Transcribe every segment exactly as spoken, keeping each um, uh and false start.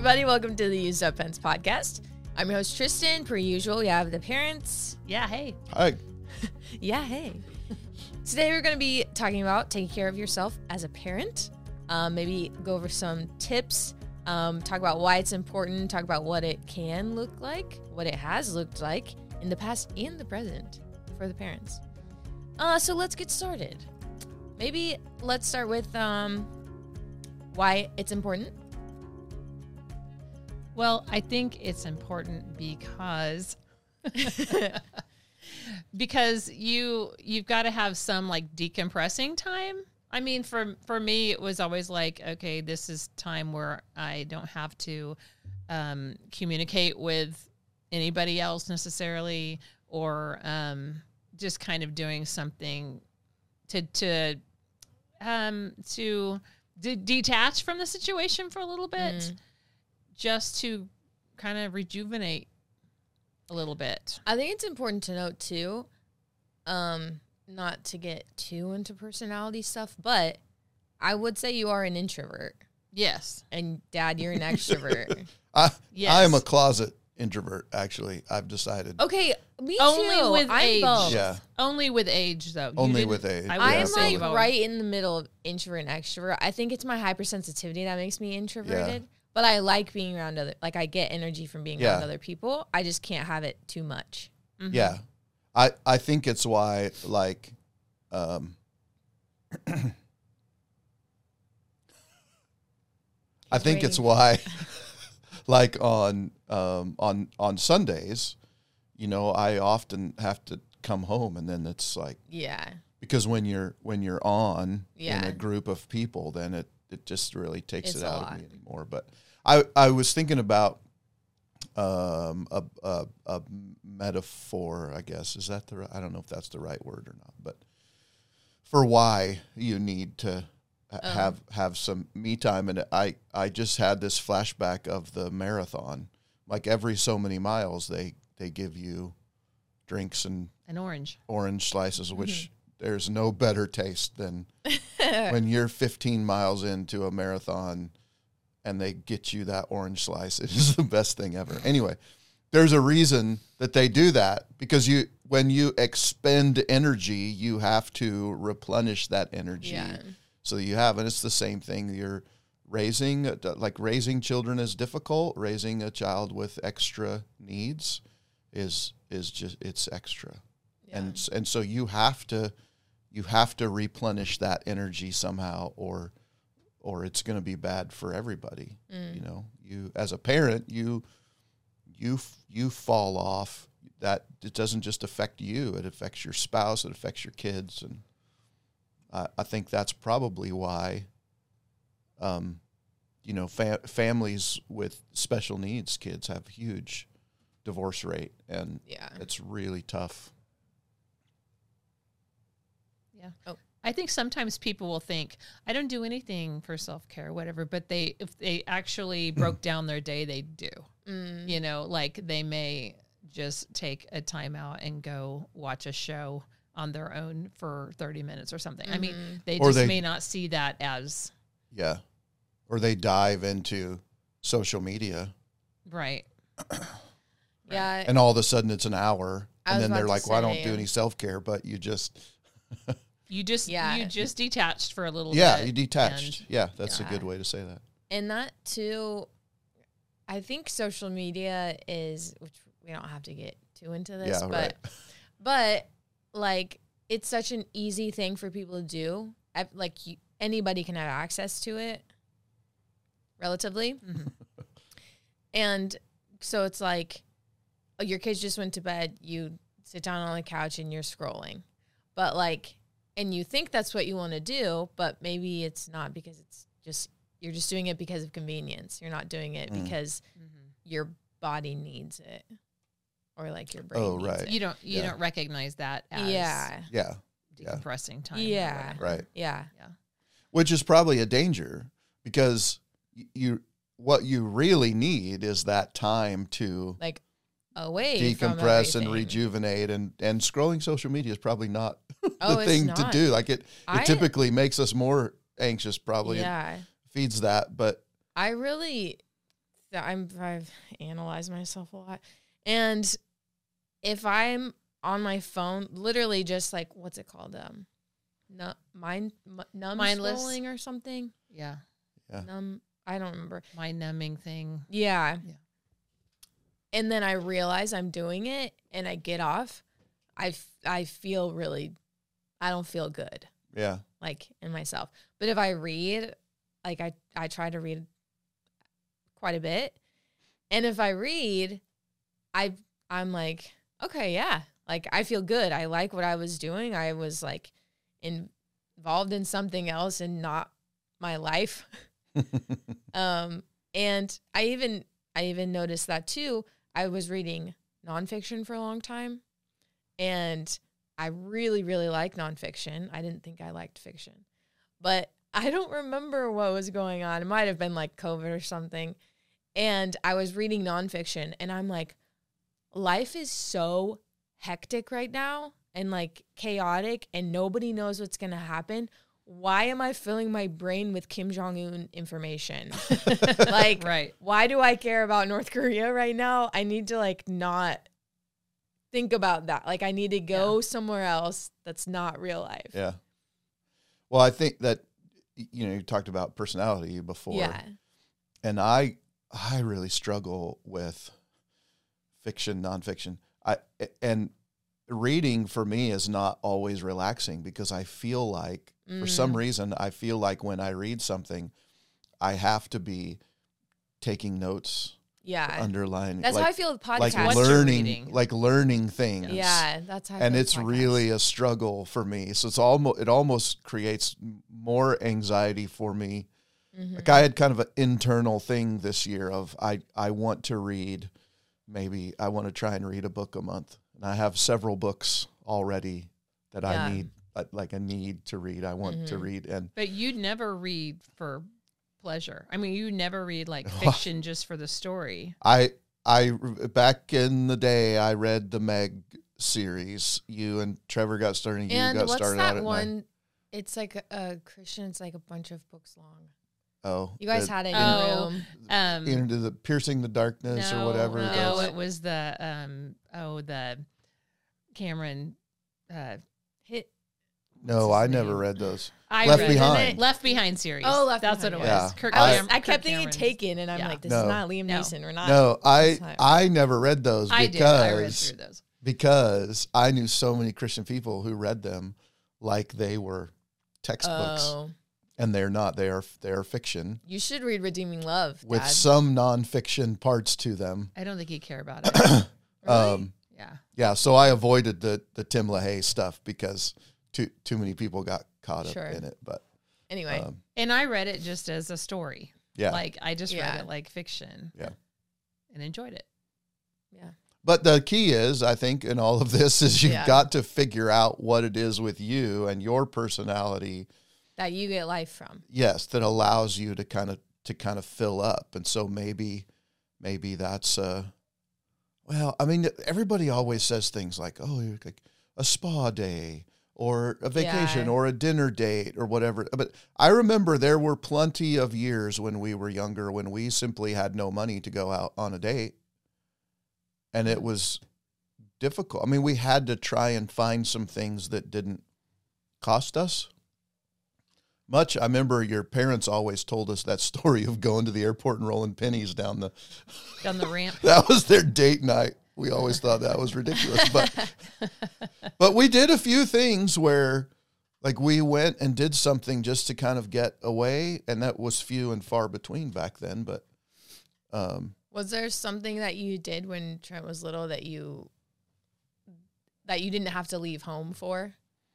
everybody. Welcome to the Used Up Pens podcast. I'm your host, Tristan. Per usual, we have the parents. Yeah, hey. Hi. Yeah, hey. Today, we're going to be talking about taking care of yourself as a parent. Um, maybe go over some tips. Um, talk about why it's important. Talk about what it can look like, what it has looked like in the past and the present for the parents. Uh, so let's get started. Maybe let's start with um, why it's important. Well, I think it's important because because you you've got to have some like decompressing time. I mean, for for me, it was always like, okay, this is time where I don't have to um, communicate with anybody else necessarily, or um, just kind of doing something to to um, to de- detach from the situation for a little bit. Mm. Just to kind of rejuvenate a little bit. I think it's important to note, too, um, not to get too into personality stuff, but I would say you are an introvert. Yes. And, Dad, you're an extrovert. I, yes. I am a closet introvert, actually. I've decided. Okay, me Only too. with I'm age. both. Yeah. Only with age, though. You Only didn't- with age. I, I Yeah, am totally. like always- right in the middle of introvert and extrovert. I think it's my hypersensitivity that makes me introverted. Yeah. But I like being around other, like I get energy from being Yeah. around other people. I just can't have it too much. Mhm. Yeah. I, I think it's why, like, um, I think it's why, like on, um, on, on Sundays, you know, I often have to come home, and then it's like, Yeah. because when you're, when you're on Yeah. in a group of people, then it, it just really takes It's it a out lot. of me anymore. But I, I was thinking about um, a, a, a metaphor, I guess. Is that the right, I don't know if that's the right word or not, but for why you need to ha- Um. have have some me time. And I, I just had this flashback of the marathon. Like every so many miles, they, they give you drinks and An orange. orange slices, which Mm-hmm. there's no better taste than when you're fifteen miles into a marathon and they get you that orange slice. It is the best thing ever. Anyway, there's a reason that they do that, because you, when you expend energy, you have to replenish that energy. Yeah. So you have, and it's the same thing. You're raising, like raising children is difficult. Raising a child with extra needs is, is just, it's extra. Yeah. And, and so you have to, you have to replenish that energy somehow, or, or it's going to be bad for everybody. Mm. You know, you, as a parent, you, you, you fall off. That it doesn't just affect you. It affects your spouse. It affects your kids. And I, I think that's probably why, um, you know, fa- families with special needs kids have huge divorce rate, and Yeah. it's really tough. Yeah. Oh. I think sometimes people will think, I don't do anything for self-care or whatever, but they, if they actually broke down their day, they do. Mm. You know, like they may just take a time out and go watch a show on their own for thirty minutes or something. I mean, Mhm. they Or just they- may not see that as Yeah. Or they dive into social media, right. Yeah. and all of a sudden it's an hour, I and was then they're about like, to well, I don't say, do um, any self-care, but you just, You just Yeah. you just detached for a little yeah, bit. you detached. and- Yeah, that's Yeah. a good way to say that. And that too, I think social media is, which we don't have to get too into this, Yeah, but, right. but like it's such an easy thing for people to do. I, like you, anybody can have access to it, relatively, Mhm. and so it's like, oh, your kids just went to bed. You sit down on the couch and you're scrolling, but like, and you think that's what you want to do, but maybe it's not, because it's just, you're just doing it because of convenience. You're not doing it Mm. because Mhm. your body needs it, or like your brain Oh, needs right. it. You don't you Yeah. don't recognize that as Yeah. Yeah, decompressing time. or Yeah. whatever. right. Yeah. Which is probably a danger, because y- you, what you really need is that time to Like away from decompress and everything. rejuvenate, and, and scrolling social media is probably not Oh, the it's thing to not. do. Like it, it I- typically makes us more anxious, probably, and Yeah. feeds that. But I really that I'm I've analyzed myself a lot, and if I'm on my phone, literally just like what's it called, um, no, mind m- numb Mindless. scrolling or something. Yeah. Yeah. Numb. I don't remember. Mind numbing thing. Yeah. Yeah. And then I realize I'm doing it, and I get off. I f- I feel really, I don't feel good. Yeah. Like in myself. But if I read, like I, I try to read quite a bit. And if I read, I I'm like, okay, yeah. Like I feel good. I like what I was doing. I was like in, involved in something else and not my life. um and I even I even noticed that too. I was reading nonfiction for a long time, and I really, really like nonfiction. I didn't think I liked fiction, but I don't remember what was going on. It might have been like COVID or something. And I was reading nonfiction, and I'm like, life is so hectic right now and like chaotic, and nobody knows what's going to happen. Why am I filling my brain with Kim Jong-un information? Like, Right. why do I care about North Korea right now? I need to like not think about that. Like I need to go Yeah. somewhere else that's not real life. Yeah. Well, I think that, you know, you talked about personality before. Yeah. And I, I really struggle with fiction, nonfiction. I, and reading for me is not always relaxing because I feel like, for some Mm. reason, I feel like when I read something, I have to be taking notes, Yeah. underlining. That's like, how I feel with podcasts. like What you're learning, reading. like learning things. Yeah, that's how I And feel it's with podcasts. really a struggle for me. So it's almost, it almost creates more anxiety for me. Mhm. Like I had kind of an internal thing this year of I, I want to read, maybe I want to try and read a book a month. And I have several books already that Yeah. I need, uh, like a need to read. I want to Mhm. read. And But you never read for pleasure. I mean, you never read like fiction just for the story. I, I, back in the day, I read the Meg series. You and Trevor got started. You And got what's started on that it. one? It's like a, a Christian. It's like a bunch of books long. And I, oh, You guys the- had it in Oh, your room. Um, into the piercing the darkness no, or whatever. No, that's- it was the um oh the Cameron. Uh, Hit. no, what's I his never name? read those. I Left read Behind. Left Behind series. Oh, Left That's Behind, what it yeah. was. Kirk I, was, Cam- I Kirk kept thinking Cameron's. Taken, and I'm Yeah. like, this No. is not Liam No. Neeson. We're not. No, I that's not- I never read those I because did. I read through those. because I knew so many Christian people who read them like they were textbooks, Oh, and they're not. They are they are fiction you should read Redeeming Love, with Dad. some nonfiction parts to them. I don't think you care about it. Really? Um, Yeah. yeah, so I avoided the the Tim LaHaye stuff because too too many people got caught Sure. up in it. But Anyway, um, And I read it just as a story. yeah, Like I just Yeah. read it like fiction. Yeah. And enjoyed it. yeah. but the key is, I think, in all of this is you've Yeah. got to figure out what it is with you and your personality. That you get life from. Yes, that allows you to kind of to kind of fill up. And so maybe maybe that's uh well, I mean, everybody always says things like, oh, you're like a spa day or a vacation Yeah. or a dinner date or whatever. But I remember there were plenty of years when we were younger when we simply had no money to go out on a date. And it was difficult. I mean, we had to try and find some things that didn't cost us much. I remember your parents always told us that story of going to the airport and rolling pennies down the, Down the ramp. that was their date night. We always thought that was ridiculous, but, but we did a few things where like we went and did something just to kind of get away. And that was few and far between back then. But, um, Was there something that you did when Trent was little that you that you didn't have to leave home for?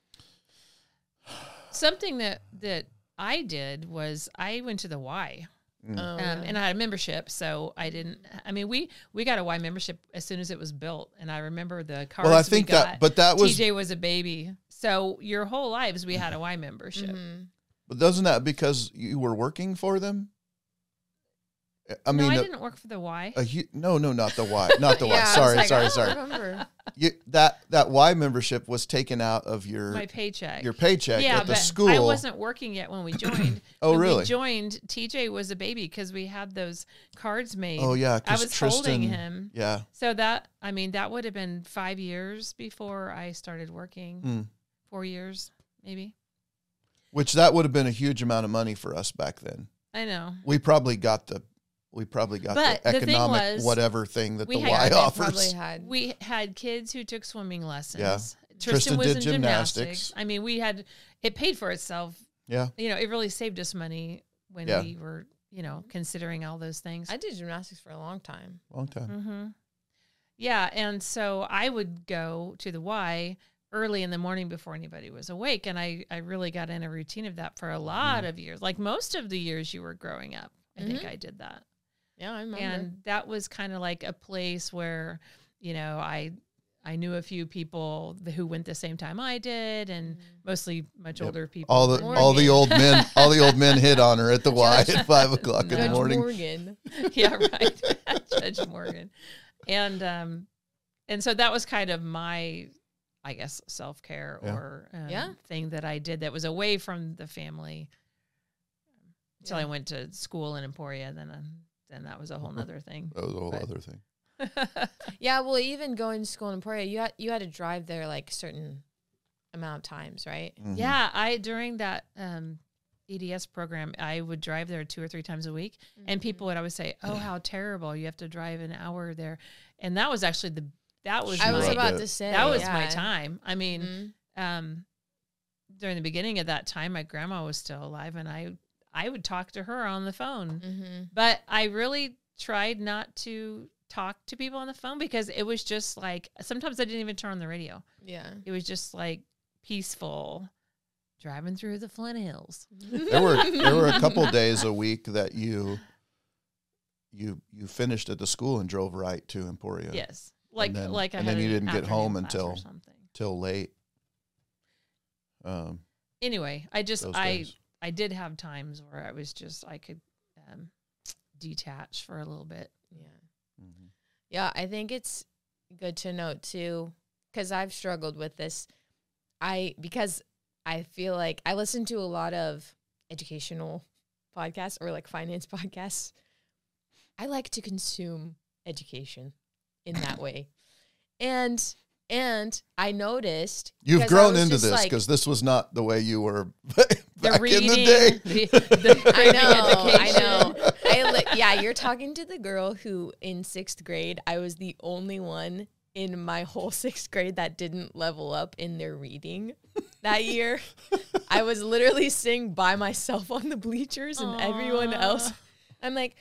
Something that that I did was I went to the Y. Mm. Oh, Um, yeah. and I had a membership, so I didn't. I mean, we we got a Y membership as soon as it was built, and I remember the cards. well, I think we got, that, but that was, T J was a baby, so your whole lives we had a Y membership. Mhm. but doesn't that because you were working for them? I No, mean, I a- didn't work for the Y. a hu- no, no, not the Y, not the Y. Yeah, I was Sorry, like, sorry, I don't sorry. remember. You, that that Y membership was taken out of your My paycheck. your paycheck yeah, at the but school. I wasn't working yet when we joined. Oh, when really? We joined. T J was a baby because we had those cards made. Oh yeah, I because was Tristan. holding him. Yeah. So that, I mean, that would have been five years before I started working. Mm. Four years, maybe. Which that would have been a huge amount of money for us back then. I know. We probably got the we probably got But the the thing economic was, whatever thing that we the had- Y Yeah, They offers. probably had. We had kids who took swimming lessons. Yeah. Tristan, Tristan was did in gymnastics. gymnastics. I mean, we had, it paid for itself. Yeah. You know, it really saved us money when Yeah. we were, you know, considering all those things. I did gymnastics for a long time. Long time. Mm-hmm. Yeah, and so I would go to the Y early in the morning before anybody was awake, and I, I really got in a routine of that for a lot of years. Like most of the years you were growing up, I think Mhm. I did that. Yeah, I remember. And that was kind of like a place where, you know, I I knew a few people th- who went the same time I did, and mostly much Yep. older people. All the Morgan. all the old men all the old men hit on her at the Y Judge- at five o'clock in the Judge morning. Morgan. Yeah, right. Judge Morgan. And um and so that was kind of my, I guess, self-care Yeah. or um, Yeah. thing that I did that was away from the family until Yeah. I went to school in Emporia. Then uh, then that was a whole nother thing. That was a whole But- other thing. Yeah, well, even going to school in Emporia, you had you had to drive there like certain amount of times, right? Mhm. Yeah, I during that um, E D S program, I would drive there two or three times a week, and people would always say, "Oh, how terrible! You have to drive an hour there," and that was actually the that was I was my, about it. to say that was yeah. my time. I mean, Mhm. um, during the beginning of that time, my grandma was still alive, and I I would talk to her on the phone, Mhm. but I really tried not to talk to people on the phone because it was just like sometimes I didn't even turn on the radio. Yeah. It was just like peaceful driving through the Flint Hills. There were there were a couple days a week that you you you finished at the school and drove right to Emporia Yes, like then- like I and had then you an didn't get afternoon home class until- or something. till late. Um, Anyway, I just those I days. I did have times where I was just I could um, detach for a little bit. Yeah. mhm. Yeah, I think it's good to note too, because I've struggled with this. I because I feel like I listen to a lot of educational podcasts or like finance podcasts. I like to consume education in that way, and and I noticed You've 'cause I grown was into just this like- because this was not the way you were The back reading, in the day. the, the I craving know, I education. know. I li- yeah, you're talking to the girl who in sixth grade, I was the only one in my whole sixth grade that didn't level up in their reading that year. I was literally sitting by myself on the bleachers and everyone Aw. else. I'm like,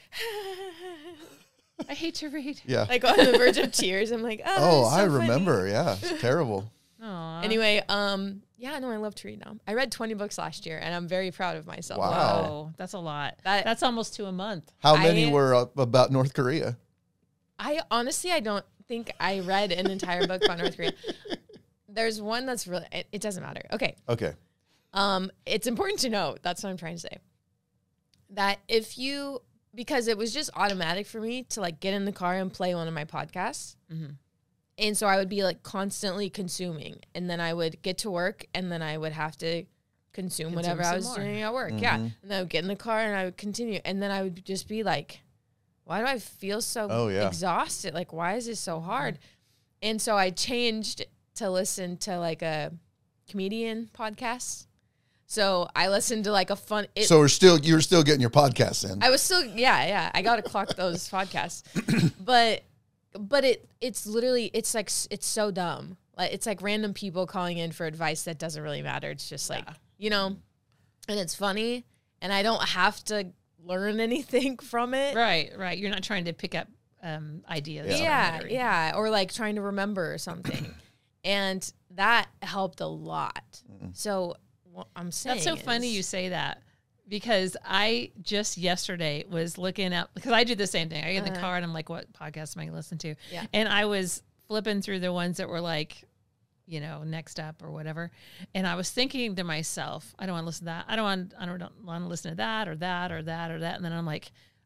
I hate to read. Yeah. like on the verge of tears. I'm like, oh, oh, it's so I funny." remember. Yeah, it's terrible. Aw. Anyway, um, yeah, no, I love to read now. I read twenty books last year, and I'm very proud of myself. Wow. Wow, that's a lot. That- that's almost two a month. How many I- were up about North Korea? I honestly, I don't think I read an entire book about North Korea. There's one that's really, it, it doesn't matter. Okay. Okay. Um, it's important to note, that's what I'm trying to say, that if you, because it was just automatic for me to like get in the car and play one of my podcasts. Mhm. And so I would be like constantly consuming, and then I would get to work, and then I would have to consume, Consume whatever I some was more. doing at work. Yeah. Mhm. And then I would get in the car and I would continue. And then I would just be like, why do I feel so Oh, yeah. exhausted? Like, why is this so hard? And so I changed to listen to like a comedian podcast. So I listened to like a fun. It, so we're still you're still getting your podcasts in. I was still, yeah, yeah. I got to clock those podcasts, but, but it, it's literally, it's like, s- it's so dumb. Like, it's like random people calling in for advice that doesn't really matter. It's just like, Yeah. you know, and it's funny, and I don't have to learn anything from it. Right, right. You're not trying to pick up um, ideas. Yeah. from Yeah, it or yeah, or like trying to remember or something, and that helped a lot. So what I'm saying That's so funny is- you say that because I just yesterday was looking up because I do the same thing. I get in the Uh-huh. car and I'm like, what podcast am I going to listen to? Yeah. And I was flipping through the ones that were like, you know, next up or whatever. And I was thinking to myself, I don't want to listen to that. I don't want, I don't want to listen to that or that or that or that. And then I'm like,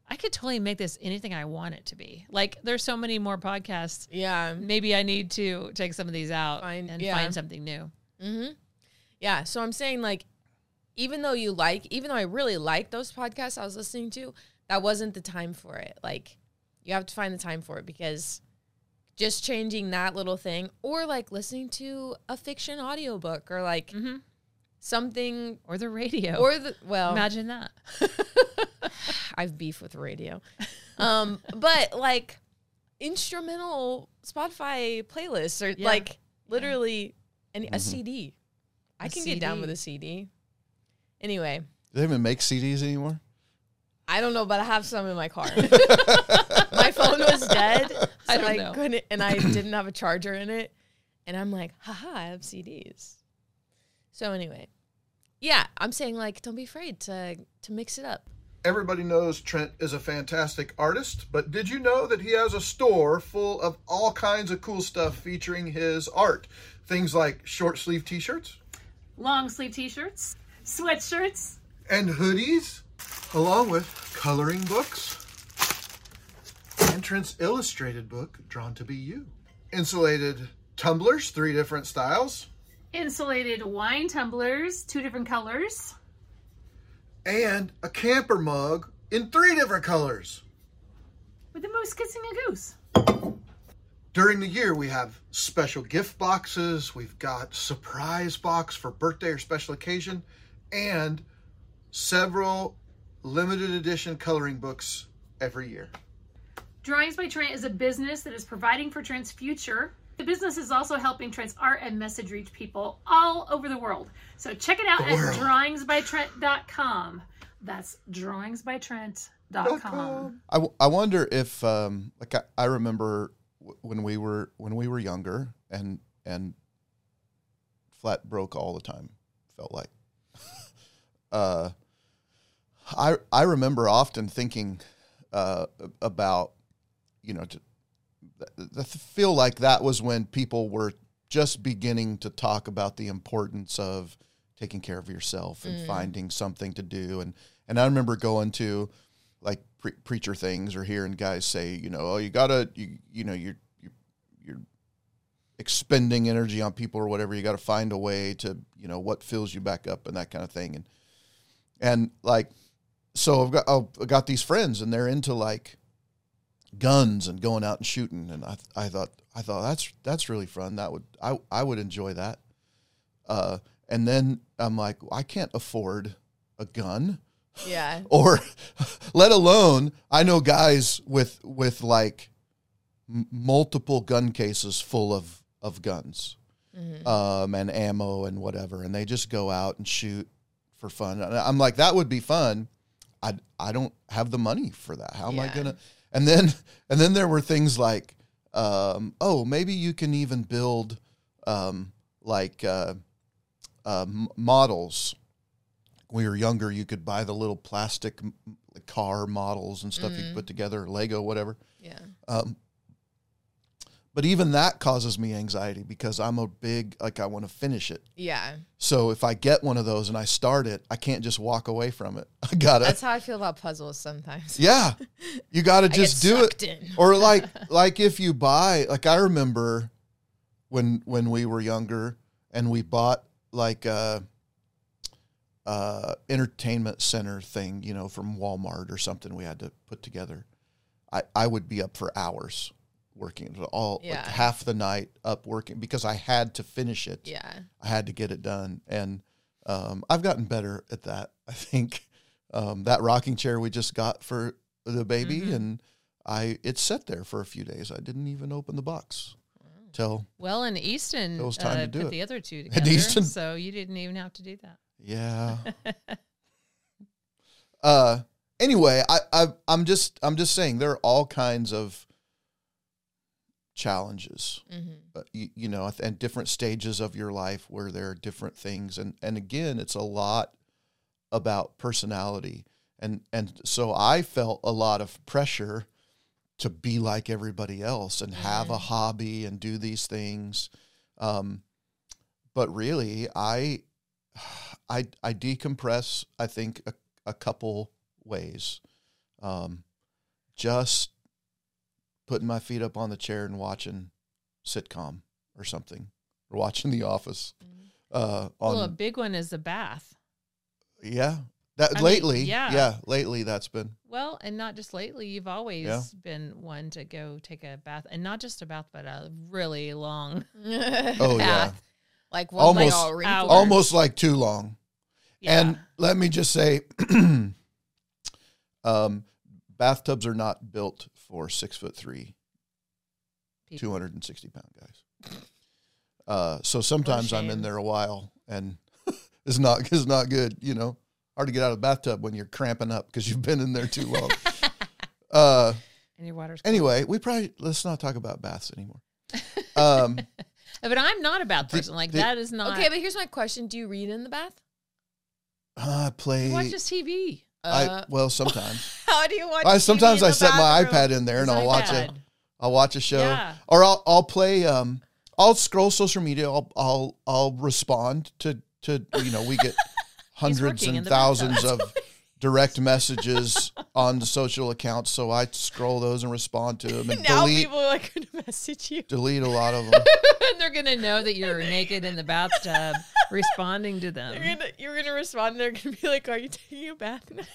I could totally make this anything I want it to be. Like, there's so many more podcasts. Yeah. Maybe I need to take some of these out Find- and yeah. find something new. Mm-hmm. Yeah. So I'm saying, like, even though you like, even though I really like those podcasts I was listening to, that wasn't the time for it. Like, you have to find the time for it, because just changing that little thing, or like listening to a fiction audiobook, or like Mm-hmm. something, Or the radio. or the, well, Imagine that. I've beef with radio. Um, but like instrumental Spotify playlists, or Yeah. like literally any, Mm-hmm. a C D. I A can get down C D. with a C D. Anyway, Do they even make C Ds anymore? I don't know, but I have some in my car. My phone was dead, so I I, don't know. couldn't, and I didn't have a charger in it. And I'm like, haha, I have C Ds. So anyway, yeah, I'm saying, like, don't be afraid to to mix it up. Everybody knows Trent is a fantastic artist, but did you know that he has a store full of all kinds of cool stuff featuring his art? Things like short sleeve t-shirts long sleeve t-shirts, sweatshirts, and hoodies, along with coloring books and Trent's illustrated book, Drawn to Be You. Insulated tumblers, three different styles, insulated wine tumblers, two different colors, and a camper mug in three different colors. with the moose kissing a goose. During the year, we have special gift boxes, we've got surprise box for birthday or special occasion, and several limited edition coloring books every year. Drawings by Trent is a business that is providing for Trent's future. The business is also helping Trent's art and message reach people all over the world. So check it out The at world. drawings by trent dot com. That's drawings by trent dot com. I, w- I wonder if um, like I, I remember w- when we were when we were younger and and flat broke all the time, felt like. uh, I I remember often thinking uh, about you know to, I feel like that was when people were just beginning to talk about the importance of taking care of yourself and Mm. finding something to do. And, and I remember going to like pre- preacher things or hearing guys say, you know, oh, you gotta, you, you know, you're, you're, you're expending energy on people or whatever. You got to find a way to, you know, what fills you back up and that kind of thing. And, and like, so I've got, I've got these friends and they're into like guns and going out and shooting. And I, I thought, I thought that's, that's really fun. That would, I, I would enjoy that. Uh, and then I'm like, I can't afford a gun. Yeah. Or let alone, I know guys with, with like m- multiple gun cases full of, of guns, Mm-hmm. um, and ammo and whatever. And they just go out and shoot for fun. And I'm like, that would be fun. I, I don't have the money for that. How am I Yeah. going to, and then, and then there were things like, um, oh, maybe you can even build, um, like, uh, uh, m- models. When we were younger, you could buy the little plastic m- car models and stuff you could put together, Lego, whatever. Yeah. Um, but even that causes me anxiety because I'm a big, like, I want to finish it. Yeah. So if I get one of those and I start it, I can't just walk away from it. I gotta, That's how I feel about puzzles sometimes. yeah, you gotta I just get do sucked it. in. Or like, like if you buy, like I remember when, when we were younger and we bought like a, uh, entertainment center thing, you know, from Walmart or something we had to put together. I, I would be up for hours working all like Yeah. half the night up working because I had to finish it. Yeah. I had to get it done. And um, I've gotten better at that. I think um, that rocking chair we just got for the baby Mhm. and I, it sat there for a few days. I didn't even open the box till, Well, and Easton It was time uh, to do put it. the other two And together, Easton- so you didn't even have to do that. yeah. uh, anyway, I, I, I'm just, I'm just saying there are all kinds of challenges, Mm-hmm. uh, you, you know, and different stages of your life where there are different things. And, and again, it's a lot about personality. And, and so I felt a lot of pressure to be like everybody else and have a hobby and do these things. Um, but really I, I, I decompress, I think a, a couple ways. Um, just putting my feet up on the chair and watching sitcom or something, or watching The Office. Uh, on, Well, a big one is the bath. yeah, that I lately, mean, yeah. yeah, lately that's been. Well, and not just lately. You've always Yeah. been one to go take a bath, and not just a bath, but a really long. Oh yeah, Like one Almost- like all wrinkled. Hours. almost like too long. Yeah. And let me just say, um, bathtubs are not built for six foot three, People. two hundred and sixty pound guys. Uh, so sometimes I'm in shame. there a while, and it's not it's not good. You know, hard to get out of the bathtub when you're cramping up because you've been in there too long. uh, and your water's cold. anyway, we probably let's not talk about baths anymore. Um, But I'm not a bath The- person. Like the- that is not. Okay, but here's my question: do you read in the bath? I play. watch this T V. I Uh, well sometimes. how do you watch? I T V sometimes in I the set my bathroom? iPad in there and It's I'll watch a iPad. I'll watch a show, Yeah. or I'll I'll play. Um, I'll scroll social media. I'll I'll I'll respond to to you know we get hundreds working in and the thousands of direct messages on the social accounts, so I scroll those and respond to them and Now delete people are like going to message you. delete a lot of them. And they're gonna know that you're naked in the bathtub, responding to them. You're gonna, you're gonna respond. And they're gonna be like, "Are you taking a bath now?"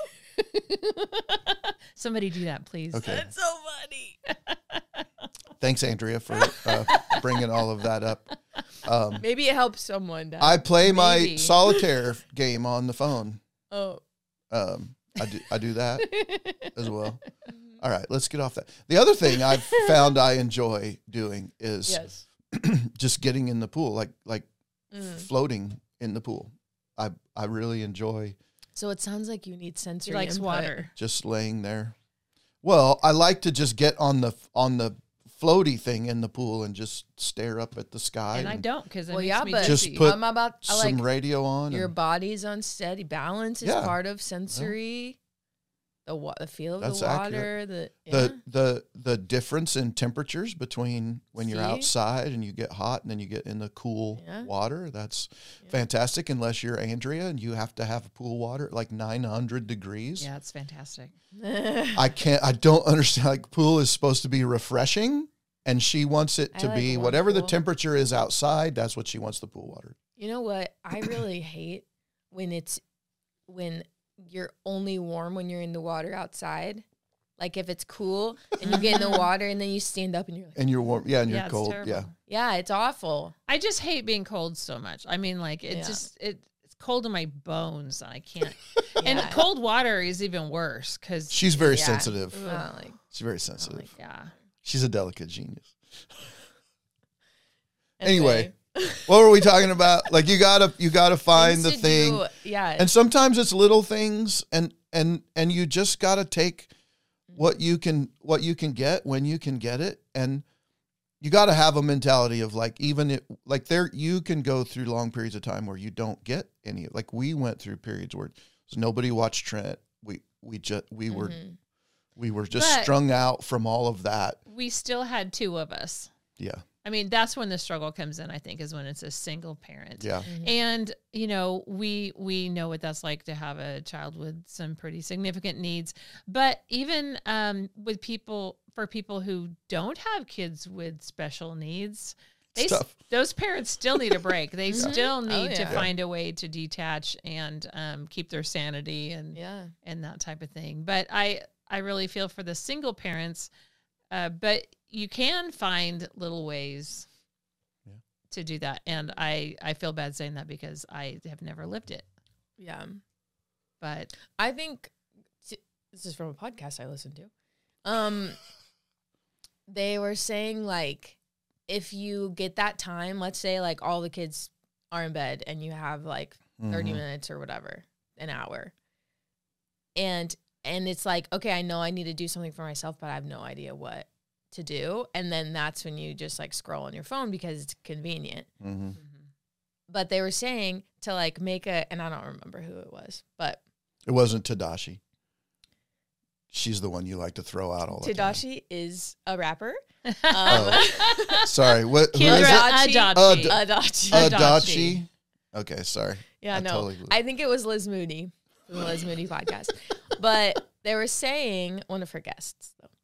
Somebody do that, please. Okay, That's so funny. thanks Andrea for uh, bringing all of that up. Um, Maybe it helps someone. Dad. I play my Maybe. solitaire game on the phone. oh. Um, I do I do that as well. All right, let's get off that. The other thing I've found I enjoy doing is Yes. just getting in the pool, like like Mm. floating in the pool. I I really enjoy So it sounds like you need He sensory. likes input. water. just laying there. Well, I like to just get on the on the floaty thing in the pool and just stare up at the sky And I don't because it Well, makes yeah, me but Just dizzy. put I'm about I some like radio on. your and- body's unsteady. Balance is Yeah. part of sensory. The wa- the feel of That's the water. accurate. The yeah. the the the difference in temperatures between when you're See? outside and you get hot and then you get in the cool Yeah. water. That's Yeah. fantastic unless you're Andrea and you have to have pool water at like nine hundred degrees. Yeah, it's fantastic. I can't I don't understand, like pool is supposed to be refreshing and she wants it I to like be warm whatever the pool. temperature is outside, that's what she wants the pool water. You know what? I really hate when it's when you're only warm when you're in the water outside. Like if it's cool and you get in the water and then you stand up and you're like, And you're warm, yeah, and Yeah, you're it's cold. terrible. Yeah. yeah, it's awful. I just hate being cold so much. I mean, like it Yeah. just it, it's cold in my bones. I can't. And Yeah. cold water is even worse because She's very Yeah. sensitive. Uh, like, She's very sensitive. yeah. She's a delicate genius. and Anyway, they- What were we talking about? Like you gotta you gotta find things the to thing. do- yeah. And sometimes it's little things and and and you just got to take what you can what you can get when you can get it, and you got to have a mentality of like, even it like there you can go through long periods of time where you don't get any, like we went through periods where nobody watched Trent. We we just we were Mhm. we were just But- strung out from all of that. We still had two of us. Yeah. I mean, that's when the struggle comes in, I think, is when it's a single parent. Yeah. And, you know, we we know what that's like to have a child with some pretty significant needs. But even um, with people, for people who don't have kids with special needs, they, s- Stuff. those parents still need a break. They still need to yeah. find a way to detach and um, keep their sanity and Yeah. and that type of thing. But I I really feel for the single parents, uh, but you can find little ways Yeah. to do that. And I, I feel bad saying that because I have never lived it. Yeah. But I think this is from a podcast I listened to. Um, they were saying like, if you get that time, let's say like all the kids are in bed and you have like thirty Mhm. minutes or whatever, an hour, and and it's like, okay, I know I need to do something for myself, but I have no idea what to do, and then that's when you just like scroll on your phone because it's convenient. Mhm. But they were saying to like make a, and I don't remember who it was, but It wasn't Tadashi. She's the one you like to throw out all the time. Tadashi is a rapper. Um, Oh. Sorry, what? Who is Kendra it? Adachi. Uh, Adachi. Adachi. Adachi. Okay, sorry. Yeah, I no. totally- I think it was Liz Moody from the Liz Moody podcast. But they were saying, one of her guests, though,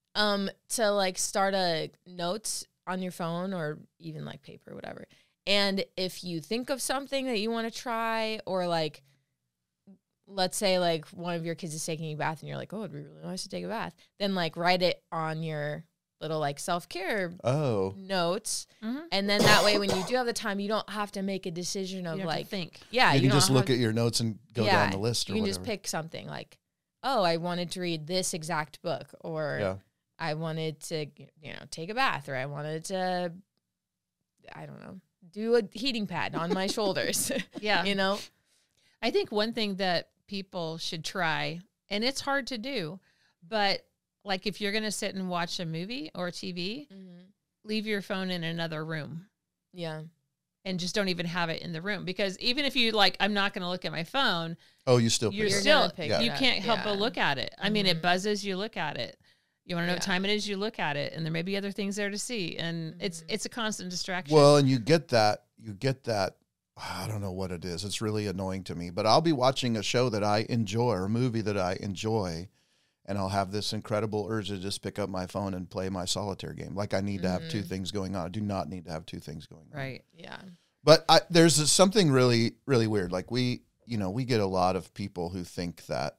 um, to like start a notes on your phone or even like paper, whatever. And if you think of something that you want to try, or like, let's say like one of your kids is taking a bath and you're like, oh, it'd be really nice to take a bath. Then like write it on your little like self-care Oh, notes. Mhm. And then that way, when you do have the time, you don't have to make a decision of You have to like, think. yeah, you can don't just have- look at your notes and go yeah, down the list or you can whatever. just pick something like, oh, I wanted to read this exact book, or Yeah. I wanted to, you know, take a bath, or I wanted to, I don't know, do a heating pad on my shoulders. Yeah. You know? I think one thing that people should try, and it's hard to do, but like if you're going to sit and watch a movie or T V, Mm-hmm. leave your phone in another room Yeah. and just don't even have it in the room. Because even if you like, I'm not going to look at my phone, Oh, you still you're pick it. You're still, gonna pick it you up. can't help Yeah. but look at it. I mean, it Mhm. buzzes, you look at it. You want to know what Yeah. time it is, you look at it, and there may be other things there to see. And it's, Mhm. it's a constant distraction. Well, and you get that, you get that, I don't know what it is. It's really annoying to me, but I'll be watching a show that I enjoy or a movie that I enjoy, and I'll have this incredible urge to just pick up my phone and play my solitaire game. Like I need to have two Mhm. things going on. I do not need to have two things going on. right. Yeah. But I, there's something really, really weird. Like we, you know, we get a lot of people who think that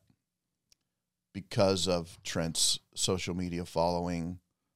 because of Trent's social media following,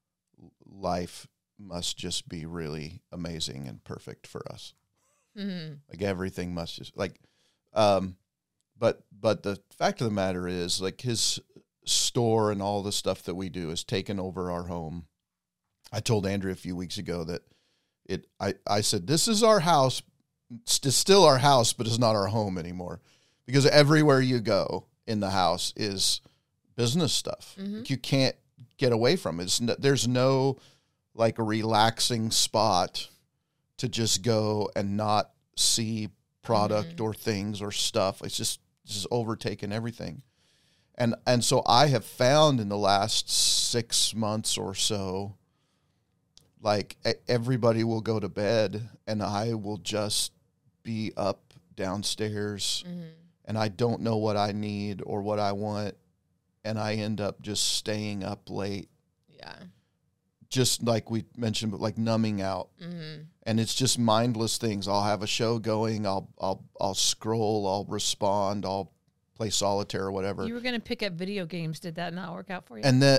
life must just be really amazing and perfect for us. Mm-hmm. Like everything must just like, um, but but the fact of the matter is, like his store and all the stuff that we do has taken over our home. I told Andrea a few weeks ago that it. I I said this is our house. It's still our house, but it's not our home anymore, because everywhere you go in the house is business stuff. Mhm. Like you can't get away from it. It's no, there's no like a relaxing spot to just go and not see product Mhm. or things or stuff. It's just just overtaken everything. And and so I have found in the last six months or so, like e- everybody will go to bed and I will just be up downstairs Mm-hmm. and I don't know what I need or what I want, and I end up just staying up late, Yeah. just like we mentioned, but like numbing out. Mm-hmm. And it's just mindless things. I'll have a show going. I'll I'll I'll scroll. I'll respond. I'll play solitaire or whatever. You were going to pick up video games. Did that not work out for you? And then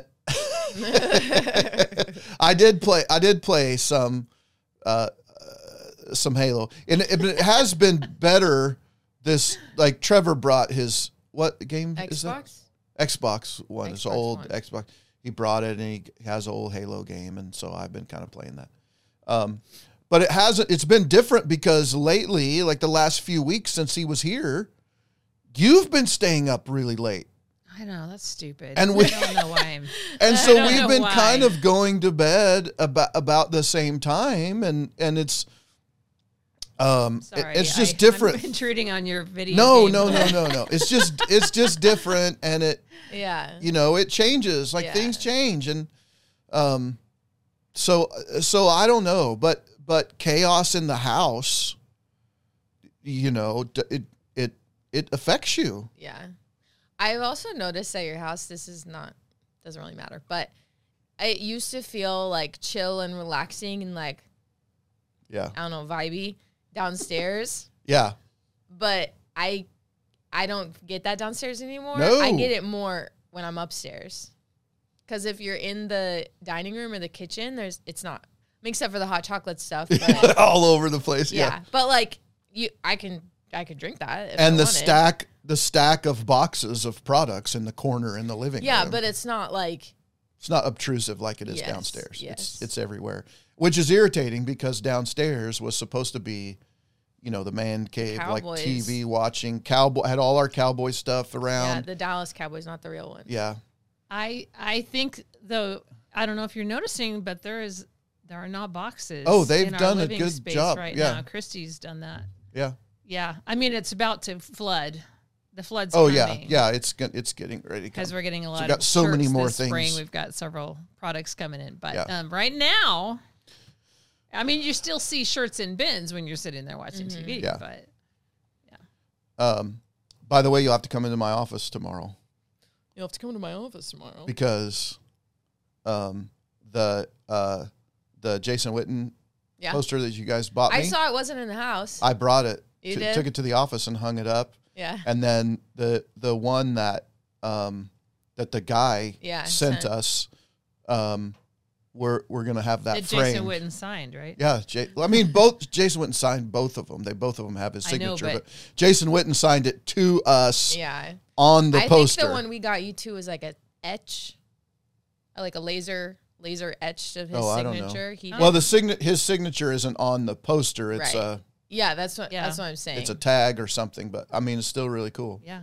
I did play. I did play some uh, uh, some Halo, and it, but it has been better. This like Trevor brought his what game is that? Xbox? Xbox One. It's an Xbox old One. Xbox. He brought it, and he has an old Halo game, and so I've been kind of playing that. Um, but it hasn't. It's been different because lately, like the last few weeks since he was here, you've been staying up really late, I know, that's stupid. And we- I don't know why I'm. and I so don't we've know been why. kind of going to bed about about the same time, and and it's um, it- Sorry, it's just I- different. I'm intruding on your video. No, game. no, no, no, no. It's just it's just different, and it. Yeah. You know, it changes, like Yeah. things change. And, um, so, so I don't know, but, but chaos in the house, you know, d- it, it, it affects you. Yeah. I've also noticed at your house, this is not, doesn't really matter, but it used to feel like chill and relaxing and like, Yeah. I don't know, vibey downstairs. Yeah. But I, I don't get that downstairs anymore. No. I get it more when I'm upstairs. Because if you're in the dining room or the kitchen, there's, it's not, I mean, except for the hot chocolate stuff. But All over the place. yeah. Yeah. But like, you, I can, I could drink that. If And I the wanted. stack, the stack of boxes of products in the corner in the living Yeah, room. but it's not like, It's not obtrusive like it is Yes, downstairs. yes. It's it's everywhere, which is irritating because downstairs was supposed to be, you know, the man cave, like Cowboys. T V watching, cowboy had all our cowboy stuff yeah, around. the Dallas Cowboys, not the real one. Yeah, I I think though I don't know if you're noticing, but there is there are not boxes. Oh, they've in our done a living good space job, right yeah. now. Christy's done that. yeah. Yeah, I mean it's about to flood. The flood's Oh coming. yeah, yeah. It's go- it's getting ready to Because come. we're getting a lot we got of so many shirts more this spring. things. We've got several products coming in, but Yeah. um, right now, I mean, you still see shirts in bins when you're sitting there watching T V. Yeah. But Um, by the way, you'll have to come into my office tomorrow You'll have to come to my office tomorrow. because um, the uh, the Jason Witten Yeah. poster that you guys bought me. I saw it wasn't in the house. I brought it, You to, did? took it to the office and hung it up. yeah. And then the the one that um, that the guy Yeah, sent sent. us, um, we're we're gonna have that That framed. Jason Witten signed, right? Yeah, J- I mean, both Jason Witten signed both of them. They both of them have his I know, signature, but- but, Jason Witten signed it to us Yeah. on the I poster. think the one we got you to was like a etch, uh, like a laser laser etched of his Oh, I don't know. signature. He well, did- the sign his signature isn't on the poster. It's Right. a yeah, that's what Yeah. that's what I'm saying. it's a tag or something. But I mean, it's still really cool. Yeah.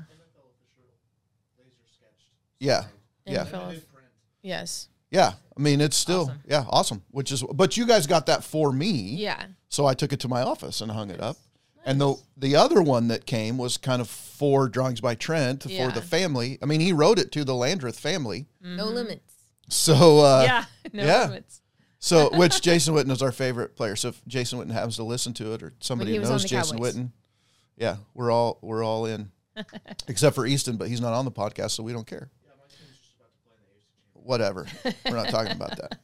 Yeah, And yeah, Phil- yes. yeah. I mean, it's still Awesome. yeah, awesome. Which is, but you guys got that for me. Yeah. So I took it to my office and hung it up. And the the other one that came was kind of for Drawings by Trent Yeah. for the family. I mean, he wrote it to the Landreth family. No limits. So uh, yeah. No yeah. limits. So, which Jason Witten is our favorite player. So, if Jason Witten happens to listen to it, or somebody he who was on knows the Jason Cowboys. Witten, yeah, we're all we're all in, except for Easton, but he's not on the podcast, so we don't care. Whatever, we're not talking about that.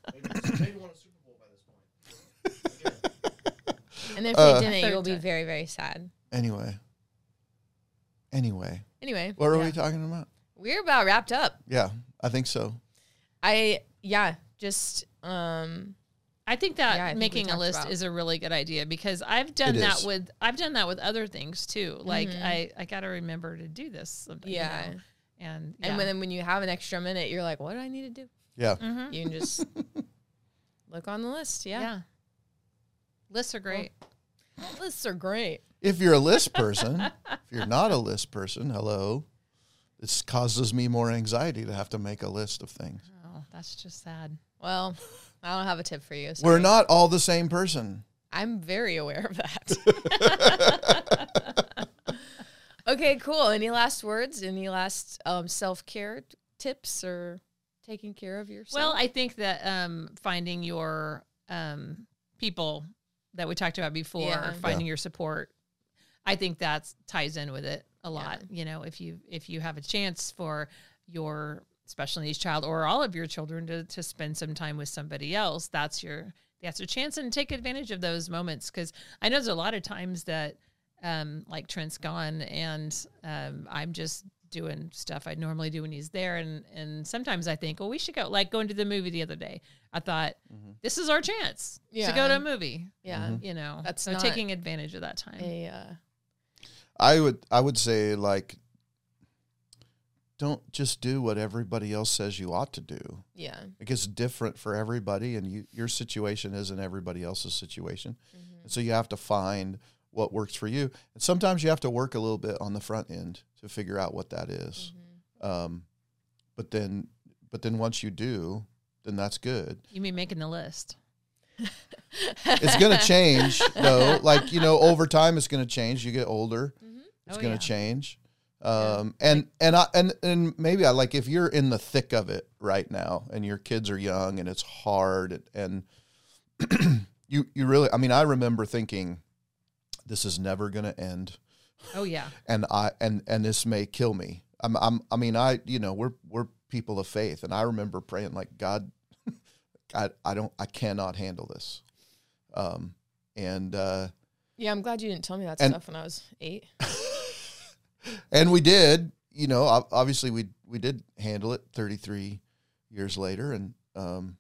And if Uh, they didn't, Third you'll be time. very, very sad. Anyway, anyway, Anyway, what are yeah. we talking about? we're about wrapped up. Yeah, I think so. I yeah, just um I think that Yeah, I think we making a talked list about- is a really good idea because I've done It that is. with I've done that with other things too. Like I I got to remember to do this. you yeah. know, and And yeah. when when you have an extra minute, you're like, what do I need to do? Yeah, Mhm. You can just look on the list. Yeah. yeah. Lists are great. Lists are great. if you're a list person, if you're not a list person, hello, this causes me more anxiety to have to make a list of things. Oh, that's just sad. Well, I don't have a tip for you. We're sorry. not all the same person. I'm very aware of that. Okay, cool. Any last words? Any last um, self-care t- tips or taking care of yourself? Well, I think that um, finding your um, people that we talked about before, Yeah. finding Yeah. your support, I think that ties in with it a lot. You know, if you if you have a chance for your special needs child or all of your children to to spend some time with somebody else, that's your that's your chance, and take advantage of those moments. Because I know there's a lot of times that um, like Trent's gone, and um, I'm just doing stuff I'd normally do when he's there. And, and sometimes I think, well, we should go, like going to the movie the other day. I thought, this is our chance Yeah. to go to a movie, yeah, you know, That's so not taking advantage of that time. a uh, I would I would say like don't just do what everybody else says you ought to do. yeah, Like it's different for everybody, and you, your situation isn't everybody else's situation. Mm-hmm. And so you have to find what works for you. And sometimes you have to work a little bit on the front end to figure out what that is. Mm-hmm. Um, but then, but then once you do, then that's good. You mean making the list? It's going to change though. Like, you know, over time it's going to change. You get older, it's Oh, going yeah. to change. Um, and, and I, and, and maybe I like, if you're in the thick of it right now and your kids are young and it's hard and you, you really, I mean, I remember thinking this is never going to end. Oh yeah. And I, and, and this may kill me. I'm, I'm, I mean, I, you know, we're, we're people of faith. And I remember praying like, God, I, I don't, I cannot handle this. Um, and, uh, yeah. I'm glad you didn't tell me that And- stuff when I was eight. and we did, you know, ob- obviously we, we did handle it thirty-three years later. And, um,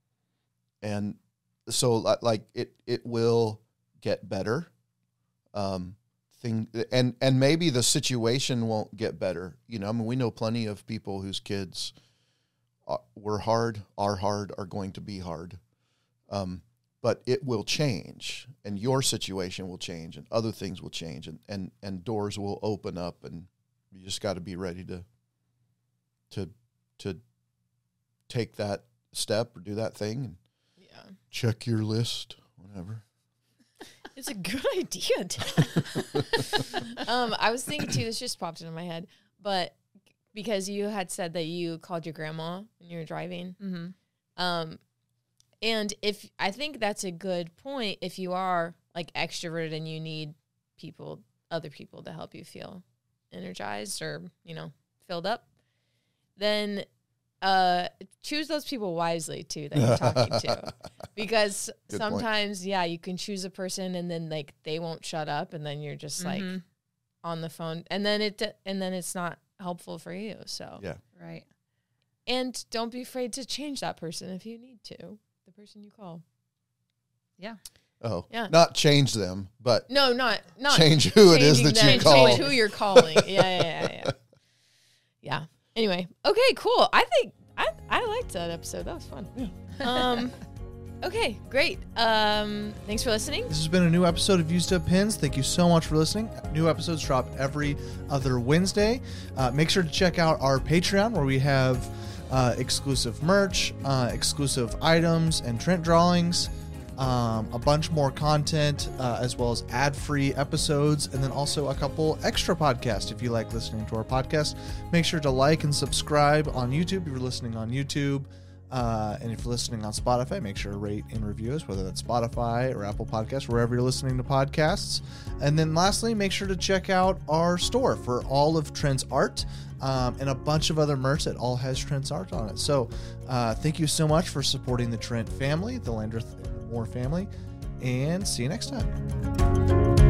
and so li- like it, it will get better. Um, thing, and, and maybe the situation won't get better. You know, I mean, we know plenty of people whose kids are, were hard, are hard, are going to be hard. Um, but it will change, and your situation will change, and other things will change, and, and, and doors will open up, and you just got to be ready to, to, to take that step or do that thing and Yeah, check your list, whatever. it's a good idea, Dad. um, I was thinking too. This just popped into my head, but because you had said that you called your grandma when you were driving, Mm-hmm. um, and if I think that's a good point, if you are like extroverted and you need people, other people to help you feel energized or, you know, filled up, then uh, choose those people wisely too that you're talking to, because Good sometimes, point. yeah, you can choose a person and then like they won't shut up, and then you're just Mm-hmm. like on the phone, and then it and then it's not helpful for you. So Yeah. Right. and don't be afraid to change that person if you need to. The person you call. Yeah. Oh, Yeah. not change them, but No, not not change who it is changing that you them, call. Change who you're calling. Yeah, yeah, yeah, yeah. Yeah. Anyway, okay, cool. I think I I liked that episode. That was fun. Um, okay, great. Um, thanks for listening. This has been a new episode of Used Up Pins. Thank you so much for listening. New episodes drop every other Wednesday. Uh, make sure to check out our Patreon, where we have uh, exclusive merch, uh, exclusive items, and Trent drawings. Um, a bunch more content, uh, as well as ad-free episodes, and then also a couple extra podcasts. If you like listening to our podcast, make sure to like and subscribe on YouTube if you're listening on YouTube. Uh, and if you're listening on Spotify, make sure to rate and review us, whether that's Spotify or Apple Podcasts, wherever you're listening to podcasts. And then lastly, make sure to check out our store for all of Trent's art um, and a bunch of other merch that all has Trent's art on it. So uh, thank you so much for supporting the Trent family, the Landreth Moore family, and see you next time.